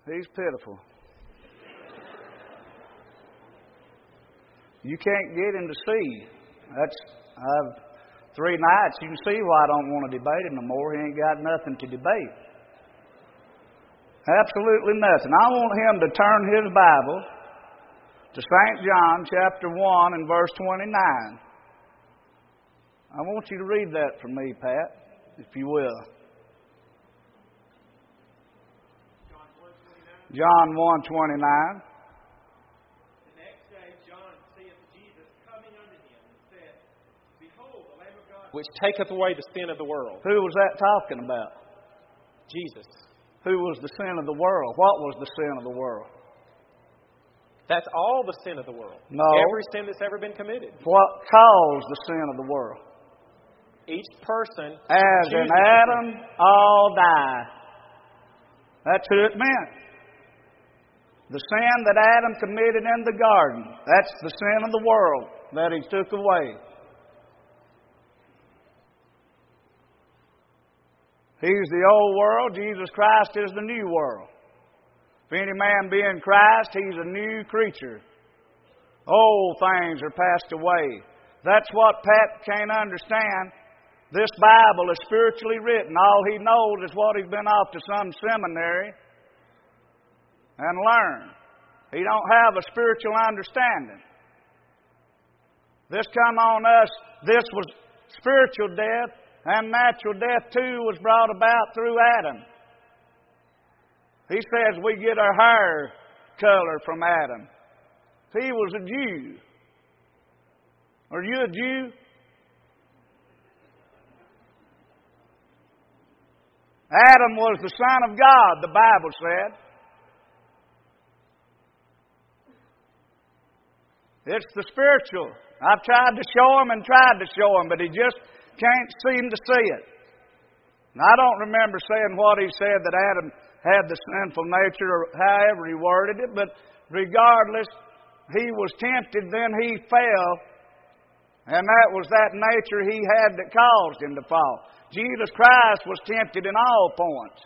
He's pitiful. You can't get him to see. I've 3 nights. You can see why I don't want to debate him no more. He ain't got nothing to debate. Absolutely nothing. I want him to turn his Bible to St. John chapter 1 and verse 29. I want you to read that for me, Pat, if you will. John 1:29. The next day John seeth Jesus coming unto him and said, Behold, the Lamb of God, which taketh away the sin of the world. Who was that talking about? Jesus. Who was the sin of the world? What was the sin of the world? That's all the sin of the world. No. Every sin that's ever been committed. What caused the sin of the world? Each person. As in Adam, all die. That's who it meant. The sin that Adam committed in the garden. That's the sin of the world that He took away. He's the old world. Jesus Christ is the new world. If any man be in Christ, he's a new creature. Old things are passed away. That's what Pat can't understand. This Bible is spiritually written. All he knows is what he's been off to some seminary and learned. He don't have a spiritual understanding. This come on us. This was spiritual death. And natural death, too, was brought about through Adam. He says we get our hair color from Adam. He was a Jew. Are you a Jew? Adam was the Son of God, the Bible said. It's the spiritual. I've tried to show him and tried to show him, but he just can't seem to see it. And I don't remember saying what he said, that Adam had the sinful nature, or however he worded it, but regardless, he was tempted, then he fell, and that was that nature he had that caused him to fall. Jesus Christ was tempted in all points.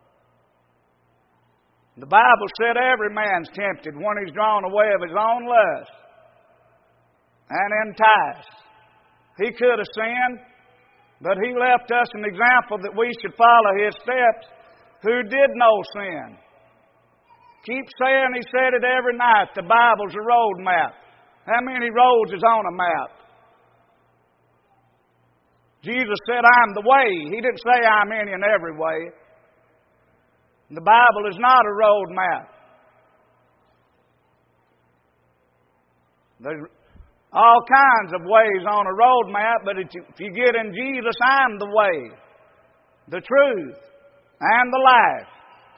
The Bible said every man's tempted when he's drawn away of his own lust and enticed. He could have sinned, but He left us an example that we should follow His steps, who did no sin. Keep saying, he said it every night, the Bible's a road map. How many roads is on a map? Jesus said, I'm the way. He didn't say I'm any and every way. The Bible is not a road map. There's all kinds of ways on a road map, but if you get in Jesus, I'm the way, the truth, and the life.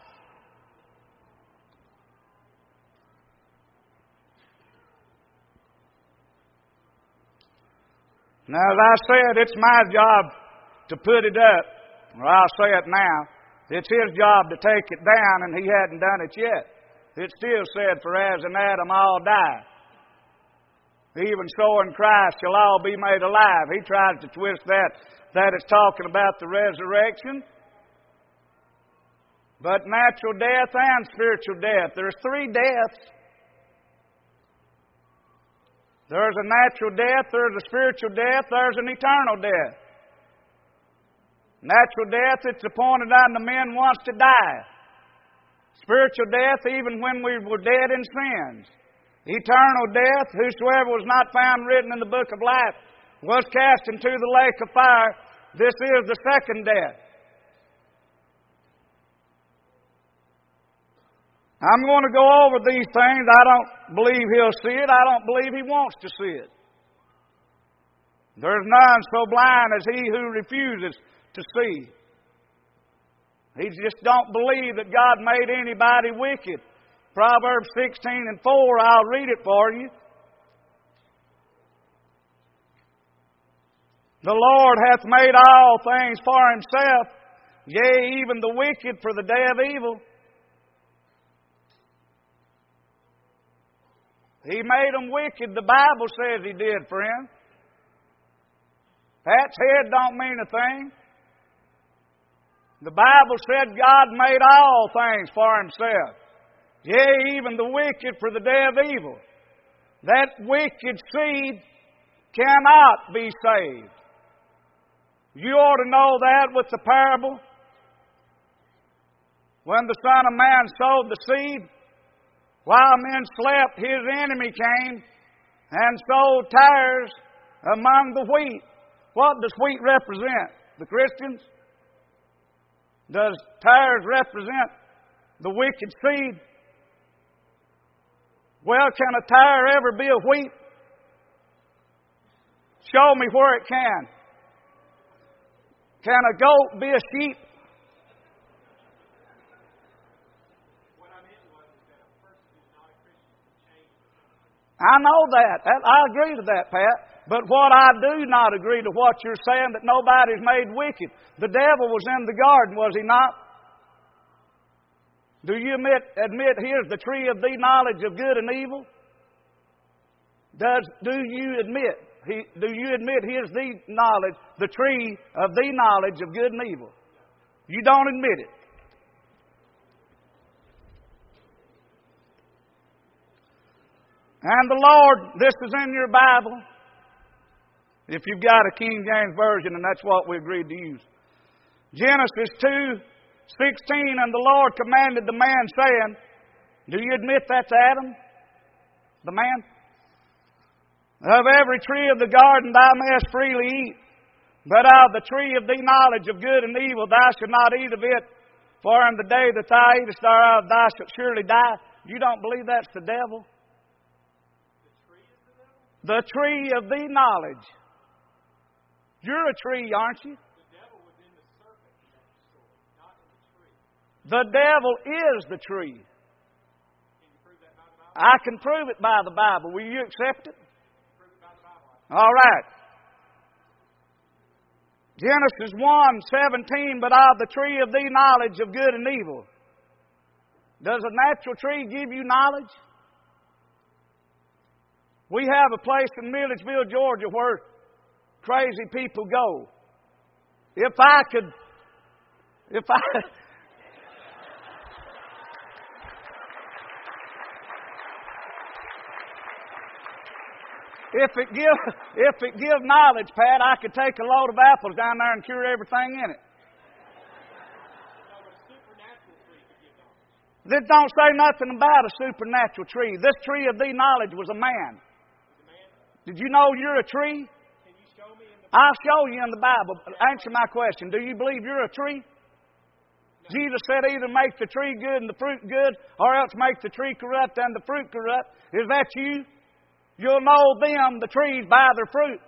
Now, as I said, it's my job to put it up, or I'll say it now. It's His job to take it down, and He hadn't done it yet. It still said, for as in Adam all die, even so in Christ shall all be made alive. He tries to twist that it's talking about the resurrection. But natural death and spiritual death. There's 3 deaths. There's a natural death, there's a spiritual death, there's an eternal death. Natural death, it's appointed unto men once to die. Spiritual death, even when we were dead in sins. Eternal death, whosoever was not found written in the book of life was cast into the lake of fire. This is the second death. I'm going to go over these things. I don't believe He'll see it. I don't believe He wants to see it. There's none so blind as he who refuses to see. He just don't believe that God made anybody wicked. Proverbs 16:4, I'll read it for you. The Lord hath made all things for Himself, yea, even the wicked for the day of evil. He made them wicked, the Bible says He did, friend. Pat's head don't mean a thing. The Bible said God made all things for Himself. Yea, even the wicked for the day of evil. That wicked seed cannot be saved. You ought to know that with the parable. When the Son of Man sowed the seed, while men slept, his enemy came and sowed tares among the wheat. What does wheat represent? The Christians? Does tares represent the wicked seed? Well, can a tare ever be a wheat? Show me where it can. Can a goat be a sheep? I know that. I agree to that, Pat. But what I do not agree to what you're saying, that nobody's made wicked. The devil was in the garden, was he not? Do you admit here's the tree of the knowledge of good and evil? Do you admit here's the knowledge, the tree of the knowledge of good and evil? You don't admit it. And the Lord, this is in your Bible, if you've got a King James Version, and that's what we agreed to use. Genesis 2:16, and the Lord commanded the man, saying, do you admit that's Adam, the man? Of every tree of the garden thou mayest freely eat, but of the tree of the knowledge of good and evil thou shalt not eat of it, for in the day that thou eatest thereof thou shalt surely die. You don't believe that's the devil? The tree of the knowledge. You're a tree, aren't you? The devil was in the serpent in that story, not in the tree. The devil is the tree. Can you prove that by the Bible? I can prove it by the Bible. Will you accept it? Prove it by the Bible. All right. Genesis 1:17, but of the tree of the knowledge of good and evil. Does a natural tree give you knowledge? We have a place in Milledgeville, Georgia, where crazy people go. If it give knowledge, Pat, I could take a load of apples down there and cure everything in it. This don't say nothing about a supernatural tree. This tree of the knowledge was a man. Did you know you're a tree? Can you show me in the Bible? I'll show you in the Bible. Answer my question. Do you believe you're a tree? No. Jesus said either make the tree good and the fruit good, or else make the tree corrupt and the fruit corrupt. Is that you? You'll know them, the trees, by their fruit.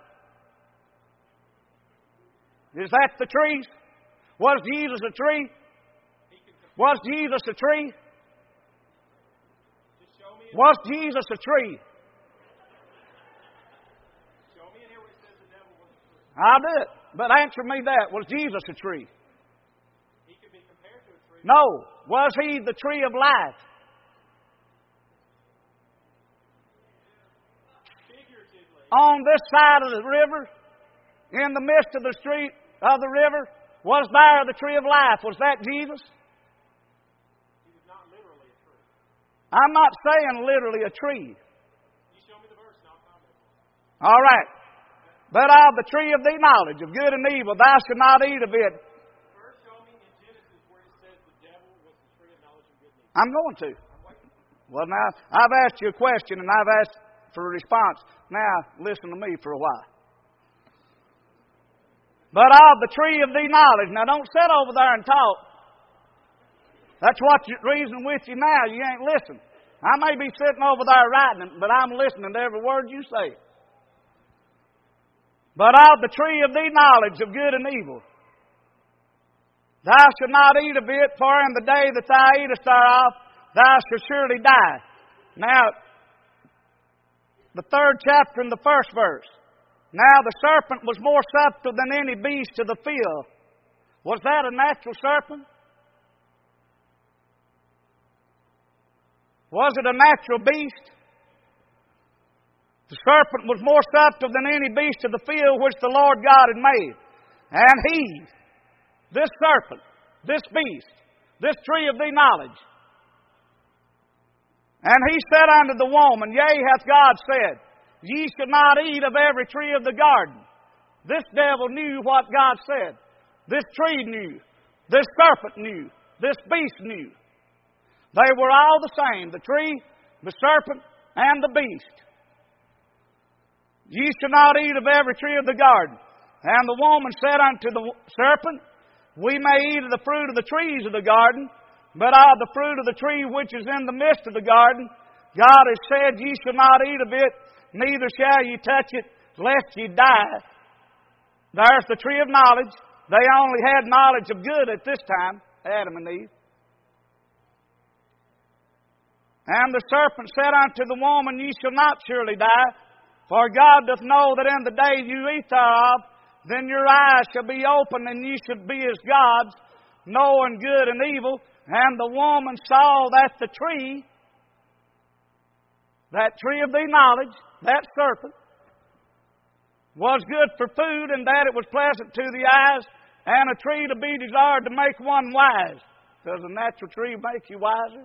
Is that the trees? Was Jesus a tree? Was Jesus a tree? Was Jesus a tree? I'll do it. But answer me that. Was Jesus a tree? He could be compared to a tree. No. Was he the tree of life? Figuratively. On this side of the river, in the midst of the street of the river, was there the tree of life? Was that Jesus? He was not literally a tree. I'm not saying literally a tree. You show me the verse and I'll comment. All right. But of the tree of the knowledge of good and evil, thou shalt not eat of it. First, show me in Genesis where it says the devil was the tree of knowledge of good and evil. I'm going to. Well, now, I've asked you a question and I've asked for a response. Now, listen to me for a while. But of the tree of the knowledge. Now, don't sit over there and talk. That's what you're reasoning with you now. You ain't listening. I may be sitting over there writing it, but I'm listening to every word you say. But of the tree of the knowledge of good and evil, thou shalt not eat of it, for in the day that thou eatest thereof, thou shalt surely die. Now, the 3rd chapter and the 1st verse. Now the serpent was more subtle than any beast of the field. Was that a natural serpent? Was it a natural beast? The serpent was more subtle than any beast of the field which the Lord God had made. And he, this serpent, this beast, this tree of the knowledge, And he said unto the woman, Yea, hath God said, Ye shall not eat of every tree of the garden. This devil knew what God said. This tree knew. This serpent knew. This beast knew. They were all the same, the tree, the serpent, and the beast. Ye shall not eat of every tree of the garden. And the woman said unto the serpent, We may eat of the fruit of the trees of the garden, but of the fruit of the tree which is in the midst of the garden, God has said, Ye shall not eat of it, neither shall ye touch it, lest ye die. There's the tree of knowledge. They only had knowledge of good at this time, Adam and Eve. And the serpent said unto the woman, Ye shall not surely die, for God doth know that in the day you eat thereof, then your eyes shall be opened, and ye shall be as gods, knowing good and evil. And the woman saw that the tree, that tree of the knowledge, that serpent, was good for food, and that it was pleasant to the eyes, and a tree to be desired to make one wise. Does a natural tree make you wiser?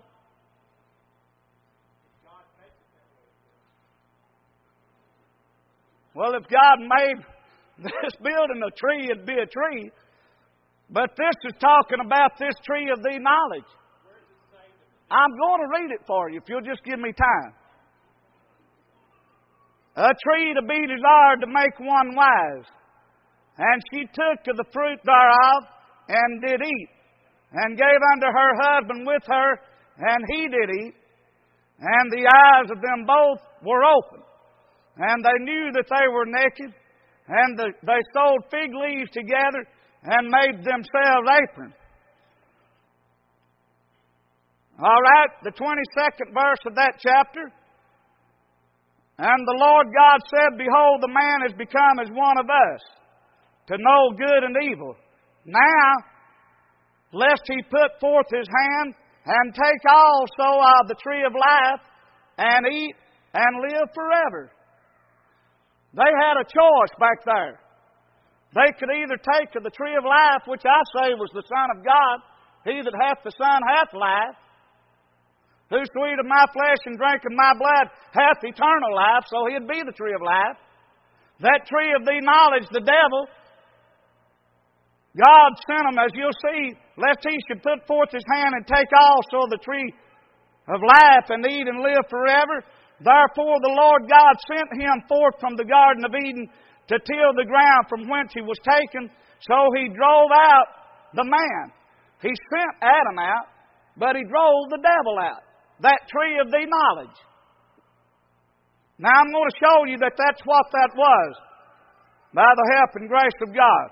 Well, if God made this building a tree, it'd be a tree. But this is talking about this tree of the knowledge. I'm going to read it for you if you'll just give me time. A tree to be desired to make one wise. And she took of the fruit thereof, and did eat, and gave unto her husband with her, and he did eat. And the eyes of them both were open, and they knew that they were naked, and they sewed fig leaves together, and made themselves aprons. All right, the 22nd verse of that chapter. And the Lord God said, Behold, the man is become as one of us, to know good and evil. Now, lest he put forth his hand, and take also of the tree of life, and eat, and live forever. They had a choice back there. They could either take of the tree of life, which I say was the Son of God. He that hath the Son hath life. Whoso eat of my flesh and drink of my blood hath eternal life. So he'd be the tree of life. That tree of the knowledge, the devil, God sent him, as you'll see, lest he should put forth his hand and take also the tree of life, and eat and live forever. Therefore the Lord God sent him forth from the Garden of Eden to till the ground from whence he was taken. So he drove out the man. He sent Adam out, but he drove the devil out. That tree of the knowledge. Now I'm going to show you that that's what that was, by the help and grace of God.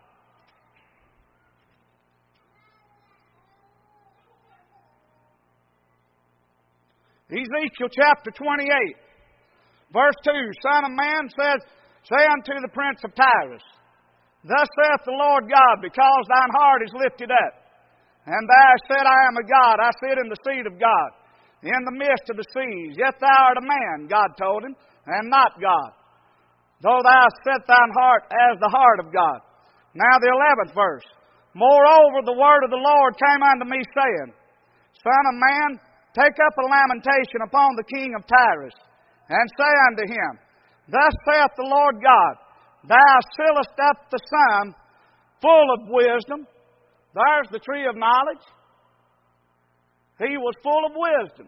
Ezekiel chapter 28, verse 2. Son of man, say unto the prince of Tyrus, Thus saith the Lord God, because thine heart is lifted up, and thou hast said, I am a God, I sit in the seat of God, in the midst of the seas. Yet thou art a man, God told him, and not God, though thou hast set thine heart as the heart of God. Now the 11th verse. Moreover, the word of the Lord came unto me, saying, Son of man, take up a lamentation upon the king of Tyrus, and say unto him, Thus saith the Lord God, Thou fillest up the sum full of wisdom. There's the tree of knowledge. He was full of wisdom.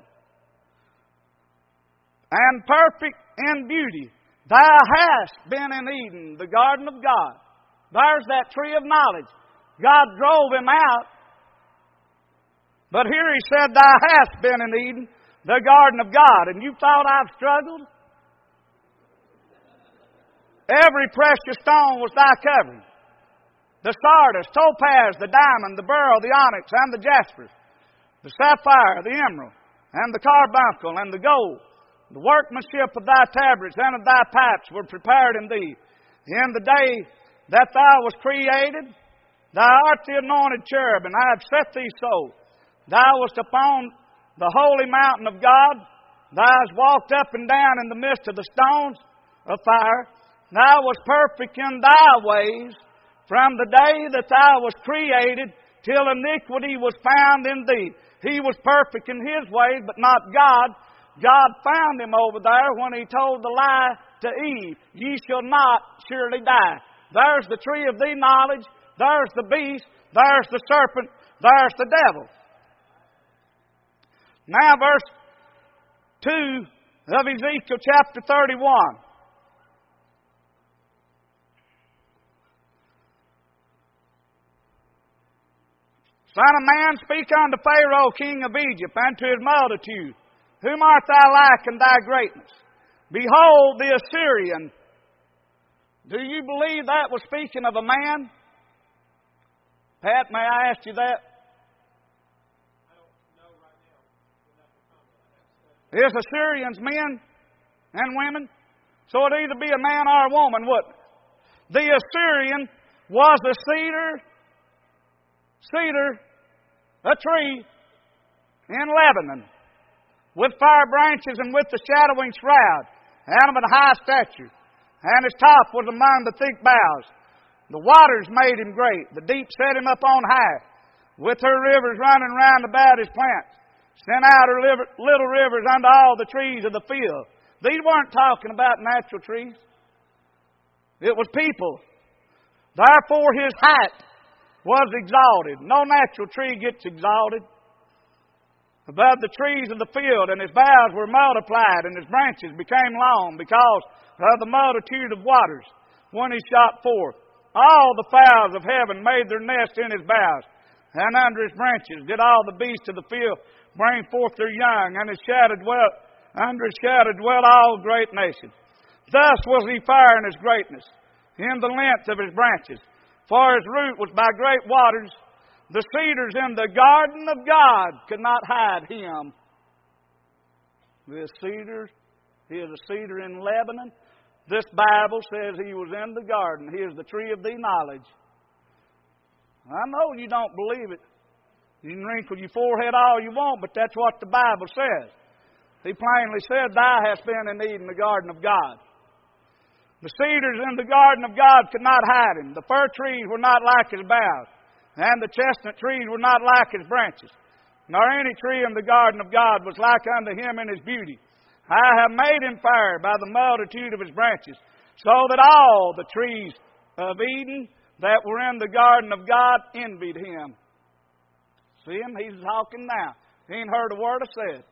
And perfect in beauty. Thou hast been in Eden, the garden of God. There's that tree of knowledge. God drove him out. But here he said, Thou hast been in Eden, the garden of God. And you thought I've struggled? Every precious stone was thy covering. The sardis, topaz, the diamond, the beryl, the onyx, and the jasper. The sapphire, the emerald, and the carbuncle, and the gold. The workmanship of thy tabrets and of thy pipes were prepared in thee. In the day that thou was created, thou art the anointed cherub, and I have set thee so. Thou wast upon the holy mountain of God. Thou hast walked up and down in the midst of the stones of fire. Thou wast perfect in thy ways from the day that thou wast created till iniquity was found in thee. He was perfect in his ways, but not God. God found him over there when he told the lie to Eve, "Ye shall not surely die." There's the tree of the knowledge. There's the beast. There's the serpent. There's the devil. Now verse 2 of Ezekiel chapter 31. Son of man, speak unto Pharaoh, king of Egypt, and to his multitude, whom art thou like in thy greatness? Behold, the Assyrian. Do you believe that was speaking of a man? Pat, may I ask you that? I don't know right now. Is Assyrians men and women? So it'd either be a man or a woman, wouldn't it? The Assyrian was a cedar, a tree in Lebanon, with fire branches and with the shadowing shroud, and of a high stature, and his top was among the thick boughs. The waters made him great, the deep set him up on high, with her rivers running round about his plants, sent out her little rivers unto all the trees of the field. These weren't talking about natural trees. It was people. Therefore his height was exalted. No natural tree gets exalted above the trees of the field, and his boughs were multiplied, and his branches became long because of the multitude of waters when he shot forth. All the fowls of heaven made their nest in his boughs, and under his branches did all the beasts of the field bring forth their young, and under his shadow dwelt all great nations. Thus was he fair in his greatness, in the length of his branches. For his root was by great waters. The cedars in the garden of God could not hide him. This cedar, he is a cedar in Lebanon. This Bible says he was in the garden. He is the tree of the knowledge. I know you don't believe it. You can wrinkle your forehead all you want, but that's what the Bible says. He plainly said, "Thou hast been in Eden, the garden of God." The cedars in the garden of God could not hide him. The fir trees were not like his boughs, and the chestnut trees were not like his branches. Nor any tree in the garden of God was like unto him in his beauty. I have made him fair by the multitude of his branches, so that all the trees of Eden that were in the garden of God envied him. See him? He's talking now. He ain't heard a word I said.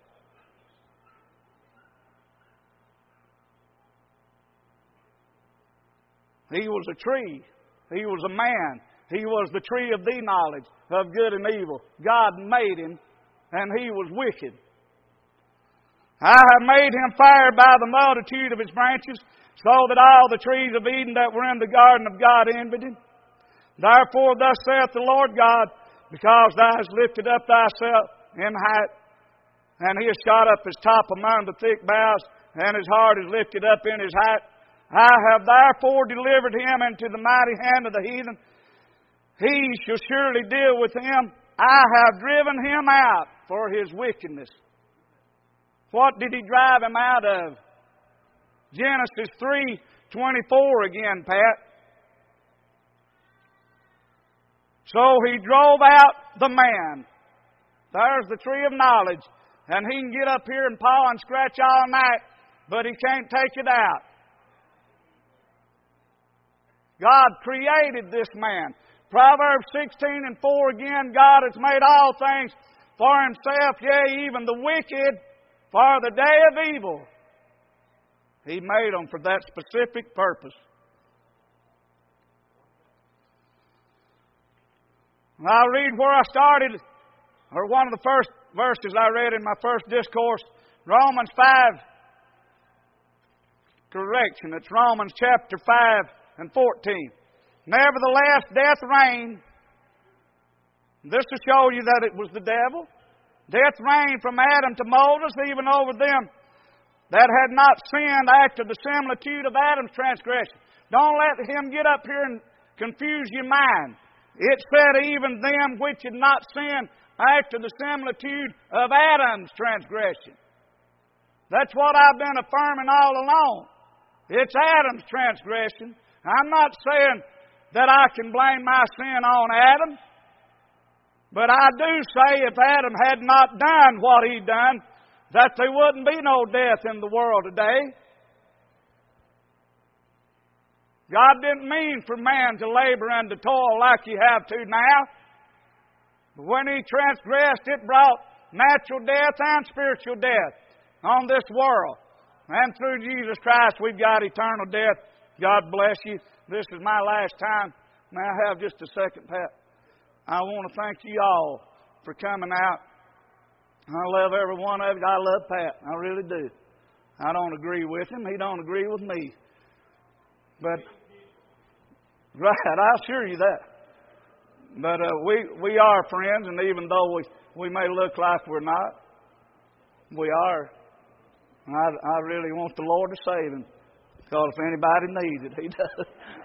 He was a tree. He was a man. He was the tree of the knowledge of good and evil. God made him, and he was wicked. I have made him fair by the multitude of his branches, so that all the trees of Eden that were in the garden of God envied him. Therefore thus saith the Lord God, because thou hast lifted up thyself in height, and he has shot up his top among the thick boughs, and his heart is lifted up in his height, I have therefore delivered him into the mighty hand of the heathen. He shall surely deal with him. I have driven him out for his wickedness. What did he drive him out of? Genesis 3:24 again, Pat. So he drove out the man. There's the tree of knowledge. And he can get up here and paw and scratch all night, but he can't take it out. God created this man. Proverbs 16:4 again, God has made all things for himself, yea, even the wicked for the day of evil. He made them for that specific purpose. I'll read where I started, or one of the first verses I read in my first discourse, Romans 5. Correction, it's Romans chapter 5:14. Nevertheless, death reigned. This to show you that it was the devil. Death reigned from Adam to Moses, even over them that had not sinned after the similitude of Adam's transgression. Don't let him get up here and confuse your mind. It said even them which had not sinned after the similitude of Adam's transgression. That's what I've been affirming all along. It's Adam's transgression. I'm not saying that I can blame my sin on Adam. But I do say if Adam had not done what he done, that there wouldn't be no death in the world today. God didn't mean for man to labor and to toil like you have to now. But when he transgressed, it brought natural death and spiritual death on this world. And through Jesus Christ, we've got eternal death. God bless you. This is my last time. May I have just a second, Pat? I want to thank you all for coming out. I love every one of you. I love Pat. I really do. I don't agree with him. He don't agree with me. But, right, I assure you that. But we are friends, and even though we may look like we're not, we are. I really want the Lord to save him. Because if anybody needs it, He does.